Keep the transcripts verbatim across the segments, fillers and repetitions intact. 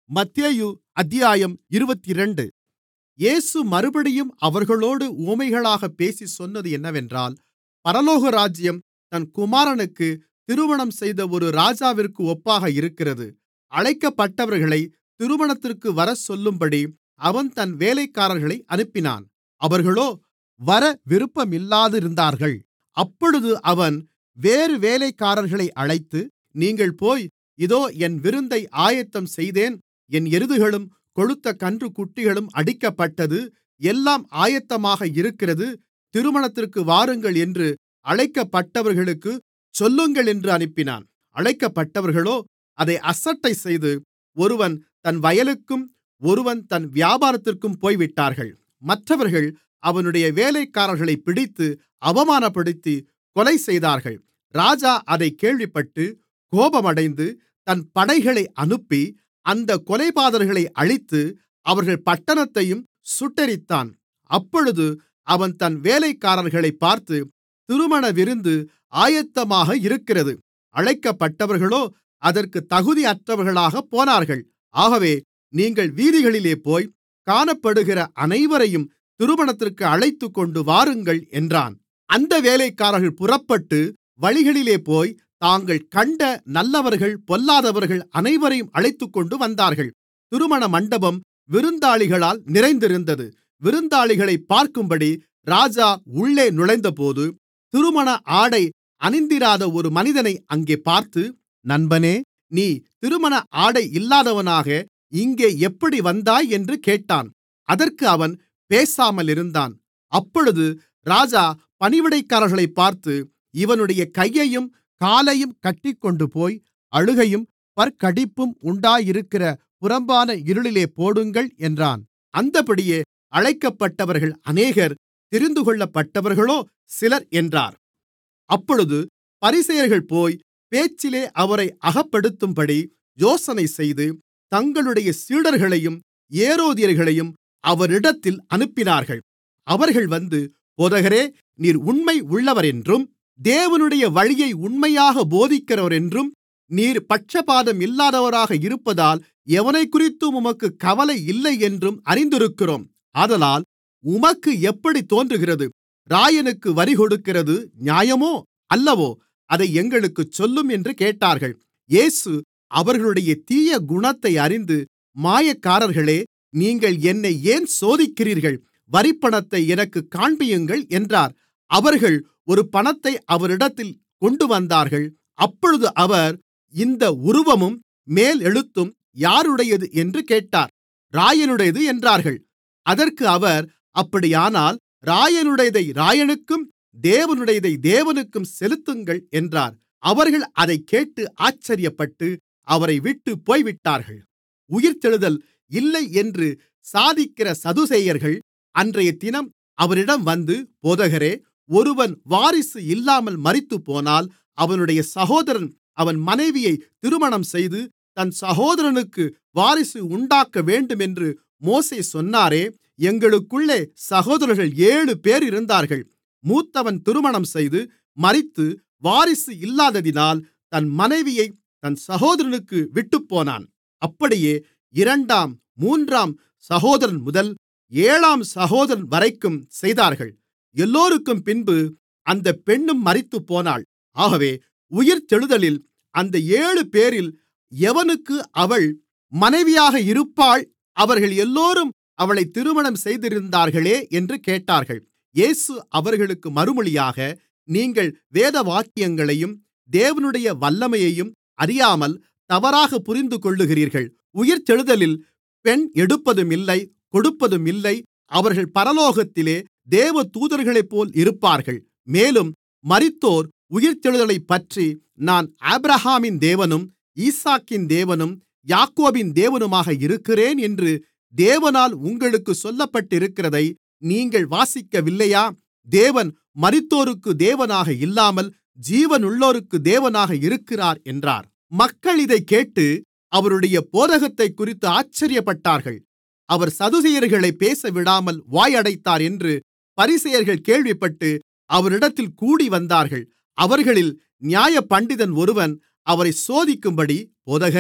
மத்தேயு அத்தியாயம் இருபத்திரண்டு. இயேசு மறுபடியும் அவர்களோடு உவமைகளாகப் பேசிச் சொன்னது என்னவென்றால், பரலோகராஜ்யம் தன் குமாரனுக்குத் திருமணம் செய்த ஒரு ராஜாவிற்கு ஒப்பாக இருக்கிறது. அழைக்கப்பட்டவர்களைத் திருமணத்திற்கு வரச்சொல்லும்படி அவன் தன் வேலைக்காரர்களை அனுப்பினான். அவர்களோ வர விருப்பமில்லாதிருந்தார்கள். அப்பொழுது அவன் வேறு வேலைக்காரர்களை அழைத்து, நீங்கள் போய், இதோ என் விருந்தை ஆயத்தம் செய்தேன், என் எருதுகளும் கொழுத்த கன்றுக்குட்டிகளும் அடிக்கப்பட்டது, எல்லாம் ஆயத்தமாக இருக்கிறது, திருமணத்திற்கு வாருங்கள் என்று அழைக்கப்பட்டவர்களுக்குச் சொல்லுங்கள் என்று அனுப்பினான். அழைக்கப்பட்டவர்களோ அதை அசட்டைசெய்து, ஒருவன் தன் வயலுக்கும் ஒருவன் தன் வியாபாரத்திற்கும் போய்விட்டார்கள். மற்றவர்கள் அவனுடைய வேலைக்காரர்களைப் பிடித்து அவமானப்படுத்தி கொலை செய்தார்கள். ராஜா அதைக் கேள்விப்பட்டு கோபமடைந்து தன் படைகளை அனுப்பி அந்தக் கொலைபாதகர்களை அழித்து அவர்கள் பட்டணத்தையும் சுட்டெரித்தான். அப்பொழுது அவன் தன் வேலைக்காரர்களைப் பார்த்து, திருமண விருந்து ஆயத்தமாக இருக்கிறது, அழைக்கப்பட்டவர்களோ அதற்குத் தகுதியற்றவர்களாகப் போனார்கள். ஆகவே நீங்கள் வீதிகளிலே போய் காணப்படுகிற அனைவரையும் திருமணத்திற்கு அழைத்துக்கொண்டு வாருங்கள் என்றான். அந்த வேலைக்காரர்கள் புறப்பட்டு வழிகளிலே போய் தாங்கள் கண்ட நல்லவர்கள் பொல்லாதவர்கள் அனைவரையும் அழைத்துக்கொண்டு வந்தார்கள். திருமண மண்டபம் விருந்தாளிகளால் நிறைந்திருந்தது. விருந்தாளிகளைப் பார்க்கும்படி ராஜா உள்ளே நுழைந்தபோது, திருமண ஆடை அணிந்திராத ஒரு மனிதனை அங்கே பார்த்து, நண்பனே, நீ திருமண ஆடை இல்லாதவனாக இங்கே எப்படி வந்தாய் என்று கேட்டான். அதற்கு அவன் பேசாமலிருந்தான். அப்பொழுது ராஜா பணிவிடைக்காரர்களைப் பார்த்து, இவனுடைய கையையும் காலையும் கட்டிக்கொண்டுபோய் அழுகையும் பற்கடிப்பும் உண்டாயிருக்கிற புறம்பான இருளிலே போடுங்கள் என்றான். அந்தப்படியே அழைக்கப்பட்டவர்கள் அநேகர், தெரிந்துகொள்ளப்பட்டவர்களோ சிலர் என்றார். அப்பொழுது பரிசேயர்கள் போய் பேச்சிலே அவரை அகப்படுத்தும்படி யோசனைசெய்து தங்களுடைய சீடர்களையும் ஏரோதியர்களையும் அவரிடத்தில் அனுப்பினார்கள். அவர்கள் வந்து, போதகரே, நீர் உண்மை உள்ளவரென்றும் தேவனுடைய வழியை உண்மையாகப் போதிக்கிறவரென்றும் நீர் பட்சபாதம் இல்லாதவராக இருப்பதால் எவனைக்குறித்தும் உமக்குக் கவலை இல்லை என்றும் அறிந்திருக்கிறோம். ஆதலால் உமக்கு எப்படித் தோன்றுகிறது? இராயனுக்கு வரிகொடுக்கிறது நியாயமோ அல்லவோ? அதை எங்களுக்குச் சொல்லும் என்று கேட்டார்கள். இயேசு அவர்களுடைய தீய குணத்தை அறிந்து, மாயக்காரர்களே, நீங்கள் என்னை ஏன் சோதிக்கிறீர்கள்? வரிப்பணத்தை எனக்குக் காண்பியுங்கள் என்றார். அவர்கள் ஒரு பணத்தை அவரிடத்தில் கொண்டுவந்தார்கள். அப்பொழுது அவர், இந்த உருவமும் மேலெழுத்தும் யாருடையது என்று கேட்டார். இராயனுடையது என்றார்கள். அதற்கு அவர், அப்படியானால் இராயனுடையதை இராயனுக்கும் தேவனுடையதை தேவனுக்கும் செலுத்துங்கள் என்றார். அவர்கள் அதைக் கேட்டு ஆச்சரியப்பட்டு அவரை விட்டுப் போய்விட்டார்கள். உயிர்த்தெழுதல் இல்லை என்று சாதிக்கிற சதுசேயர்கள் அன்றையதினம் அவரிடம் வந்து, போதகரே, ஒருவன் வாரிசு இல்லாமல் மரித்துப்போனால் அவனுடைய சகோதரன் அவன் மனைவியை திருமணம் செய்து தன் சகோதரனுக்கு வாரிசு உண்டாக்க வேண்டுமென்று மோசே சொன்னாரே. எங்களுக்குள்ளே சகோதரர்கள் ஏழு பேர் இருந்தார்கள். மூத்தவன் திருமணம் செய்து மரித்து வாரிசு இல்லாததினால் தன் மனைவியை தன் சகோதரனுக்கு விட்டுப்போனான். அப்படியே இரண்டாம் மூன்றாம் சகோதரன் முதல் ஏழாம் சகோதரன் வரைக்கும் செய்தார்கள். எல்லோருக்கும் பின்பு அந்தப் பெண்ணும் மரித்துப்போனாள். ஆகவே உயிர்த்தெழுதலில் அந்த ஏழு பேரில் எவனுக்கு அவள் மனைவியாக இருப்பாள்? அவர்கள் எல்லோரும் அவளை திருமணம் செய்திருந்தார்களே என்று கேட்டார்கள். இயேசு அவர்களுக்கு மறுமொழியாக, நீங்கள் வேதவாக்கியங்களையும் தேவனுடைய வல்லமையையும் அறியாமல் தவறாகப் புரிந்துகொள்ளுகிறீர்கள். உயிர்த்தெழுதலில் பெண் எடுப்பதுமில்லை, கொடுப்பதுமில்லை. அவர்கள் பரலோகத்திலே தேவதூதர்களைப்போல் இருப்பார்கள். மேலும் மரித்தோர் உயிர்த்தெழுதலைப்பற்றி, நான் ஆபிரகாமின் தேவனும் ஈசாக்கின் தேவனும் யாக்கோபின் தேவனுமாக இருக்கிறேன் என்று தேவனால் உங்களுக்குச் சொல்லப்பட்டிருக்கிறதை நீங்கள் வாசிக்கவில்லையா? தேவன் மரித்தோருக்கு தேவனாக இல்லாமல் ஜீவனுள்ளோருக்கு தேவனாக இருக்கிறார் என்றார். மக்கள் இதைக் கேட்டு அவருடைய போதகத்தைக்குறித்து ஆச்சரியப்பட்டார்கள். அவர் சதுசேயர்களைப் பேசவிடாமல் வாயடைத்தார் என்று பரிசேயர்கள் கேள்விப்பட்டு அவரிடத்தில் கூடிவந்தார்கள். அவர்களில் நியாயப்பண்டிதன் ஒருவன் அவரைச் சோதிக்கும்படி, போதகரே,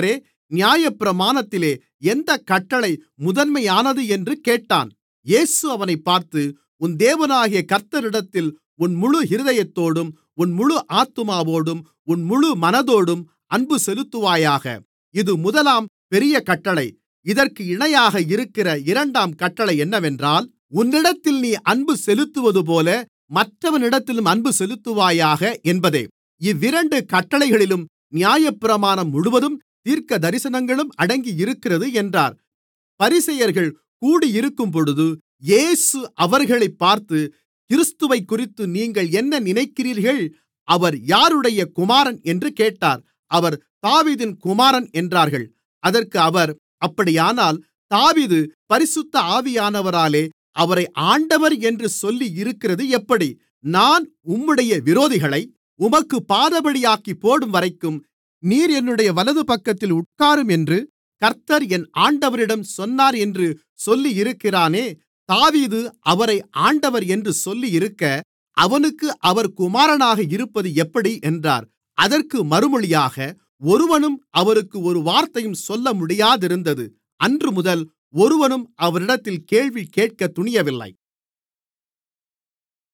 நியாயப்பிரமாணத்திலே எந்தக் கட்டளை முதன்மையானது என்று கேட்டான். இயேசு அவனைப் பார்த்து, உன் தேவனாகிய கர்த்தரிடத்தில் உன் முழு இருதயத்தோடும் உன் முழு ஆத்துமாவோடும் உன் முழு மனதோடும் அன்பு செலுத்துவாயாக. இது முதலாம் பெரிய கட்டளை. இதற்கு இணையாக இருக்கிற இரண்டாம் கட்டளை என்னவென்றால், உன்னிடத்தில் நீ அன்பு செலுத்துவதுபோல மற்றவனிடத்திலும் அன்பு செலுத்துவாயாக என்பதே. இவ்விரண்டு கட்டளைகளிலும் நியாயப்பிரமாணம் முழுவதும் தீர்க்கதரிசனங்களும் அடங்கியிருக்கிறது என்றார். பரிசேயர்கள் கூடியிருக்கும்பொழுது இயேசு அவர்களைப் பார்த்து, கிறிஸ்துவைக்குறித்து நீங்கள் என்ன நினைக்கிறீர்கள்? அவர் யாருடைய குமாரன் என்று கேட்டார். அவர் தாவீதின் குமாரன் என்றார்கள். அதற்கு அவர், அப்படியானால் தாவீது பரிசுத்த ஆவியானவராலே அவரை ஆண்டவர் என்று சொல்லியிருக்கிறது எப்படி? நான் உம்முடைய விரோதிகளை உமக்குப் பாதபடியாக்கிப் போடும்வரைக்கும் நீர் என்னுடைய வலதுபக்கத்தில் உட்காரும் என்று கர்த்தர் என் ஆண்டவரிடம் சொன்னார் என்று சொல்லியிருக்கிறானே. தாவீது அவரை ஆண்டவர் என்று சொல்லியிருக்க, அவனுக்கு அவர் குமாரனாக இருப்பது எப்படி என்றார். அதற்கு மறுமொழியாக, ஒருவனும் அவருக்கு ஒரு வார்த்தையும் சொல்ல முடியாதிருந்தது. அன்று முதல் ஒருவனும் அவரிடத்தில் கேள்வி கேட்கத் துணியவில்லை.